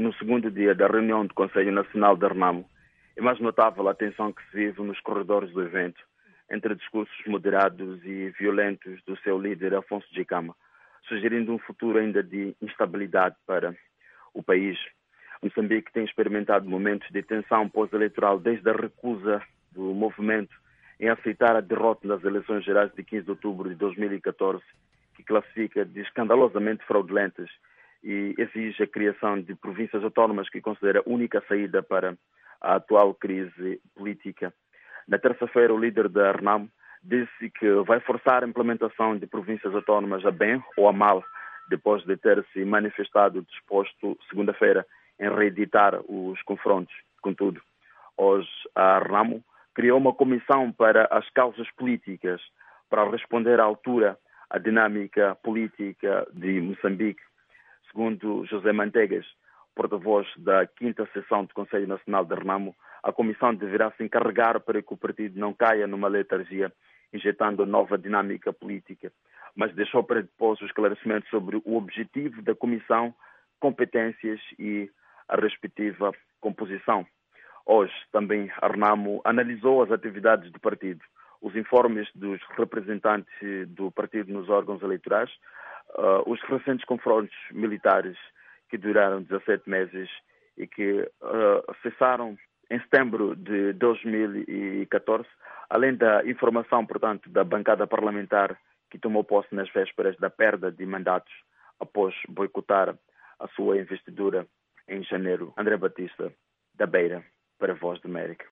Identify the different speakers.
Speaker 1: no segundo dia da reunião do Conselho Nacional de Renamo, é mais notável a tensão que se vive nos corredores do evento, entre discursos moderados e violentos do seu líder Afonso Djikama, sugerindo um futuro ainda de instabilidade para o país. Moçambique tem experimentado momentos de tensão pós-eleitoral desde a recusa do movimento em aceitar a derrota nas eleições gerais de 15 de outubro de 2014, que classifica de escandalosamente fraudulentas e exige a criação de províncias autónomas que considera a única saída para a atual crise política. Na terça-feira, o líder da Renamo disse que vai forçar a implementação de províncias autónomas a bem ou a mal, depois de ter se manifestado disposto, segunda-feira, em reeditar os confrontos. Contudo, hoje a Renamo criou uma comissão para as causas políticas para responder à altura à dinâmica política de Moçambique. Segundo José Mantegas, porta-voz da 5ª sessão do Conselho Nacional de Renamo, a comissão deverá se encarregar para que o partido não caia numa letargia, injetando nova dinâmica política, mas deixou para depois o esclarecimento sobre o objetivo da comissão, competências e a respectiva composição. Hoje, também, a Renamo analisou as atividades do partido, os informes dos representantes do partido nos órgãos eleitorais, os recentes confrontos militares que duraram 17 meses e que cessaram em setembro de 2014, além da informação, portanto, da bancada parlamentar que tomou posse nas vésperas da perda de mandatos após boicotar a sua investidura em janeiro. André Batista, da Beira, para a Voz da América.